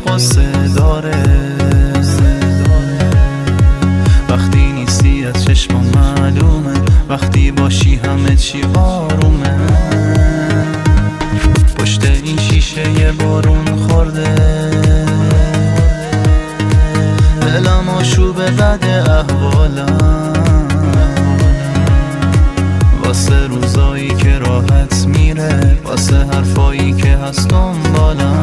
قصه داره. وقتی نیستی از چشمم معلومه، وقتی باشی همه چی آرومه. پشت این شیشه یه بارون خورده، دلم آشوب بد احوالم، واسه روزایی که راحت میره، واسه حرفایی که هست دنبالم.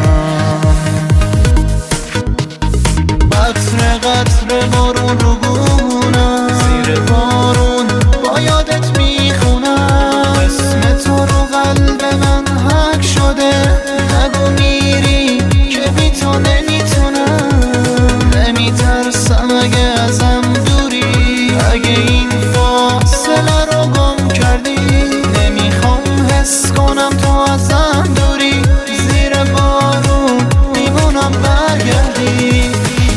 قطره قطره بارون رو بونم، زیر بارون با یادت میخونم. اسم تو رو قلب من حک شده، نگو میری که بی تو نمیتونم. نمیترسم اگه ازم دوری، اگه این فاصله رو گم کردی. نمیخوام حس کنم تو ازم دوری، زیر بارون میمونم برگردی.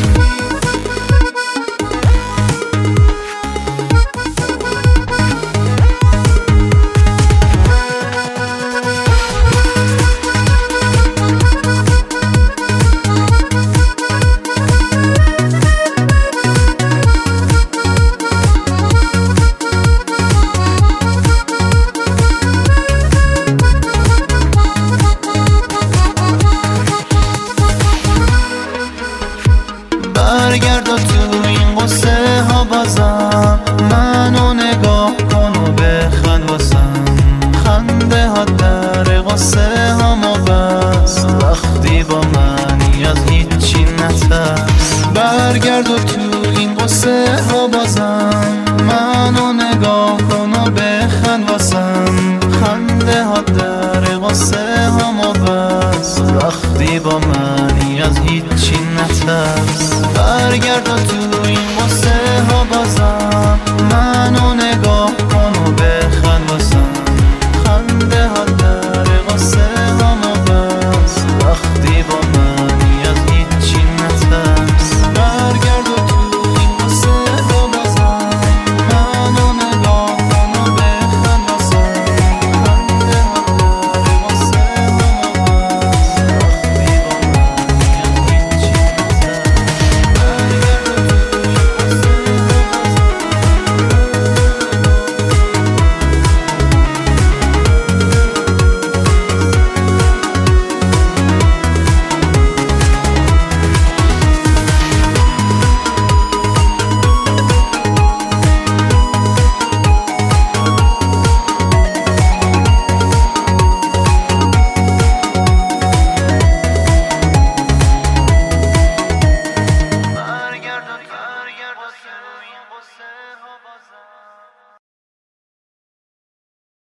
برگرد و تو این قصه ها بازم منو نگاه کن و بخند واسم. خنده ها در قصه ها ما بست، وقتی با منی از هیچی نترس. برگرد و تو این قصه ها بازم